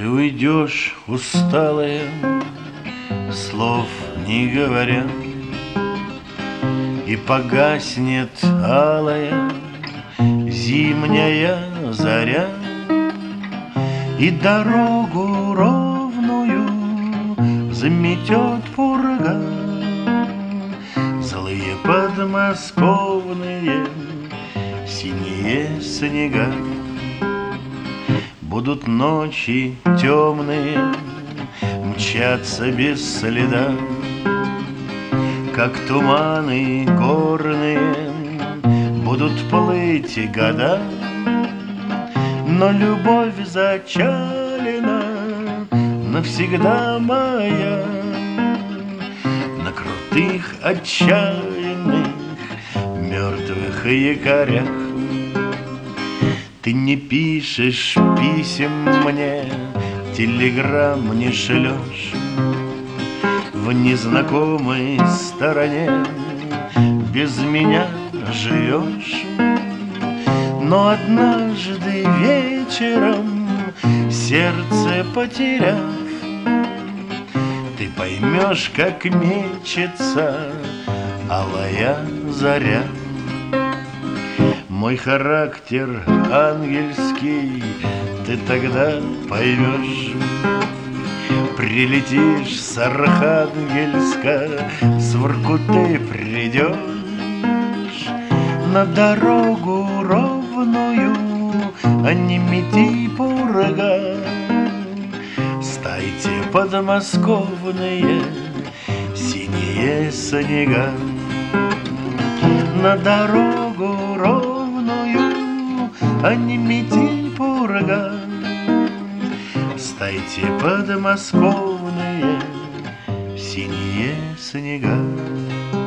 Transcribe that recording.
Ты уйдешь усталая, слов не говоря, и погаснет алая зимняя заря, и дорогу ровную заметет пурга. Злые подмосковные синие снега. Будут ночи темные мчаться без следа, как туманы горные будут плыть года. Но любовь зачалена навсегда моя на крутых отчаянных мертвых якорях. Ты не пишешь писем мне, телеграмм не шлешь, в незнакомой стороне без меня живешь. Но однажды вечером, сердце потеряв, ты поймешь, как мечется алая заря. Мой характер ангельский ты тогда поймешь. Прилетишь с Архангельска, с Воркуты придешь на дорогу ровную, а не мети пурга. Стайте подмосковные синие снега на дорогу ровную, а не мети пурга. Стайте подмосковные синие снега.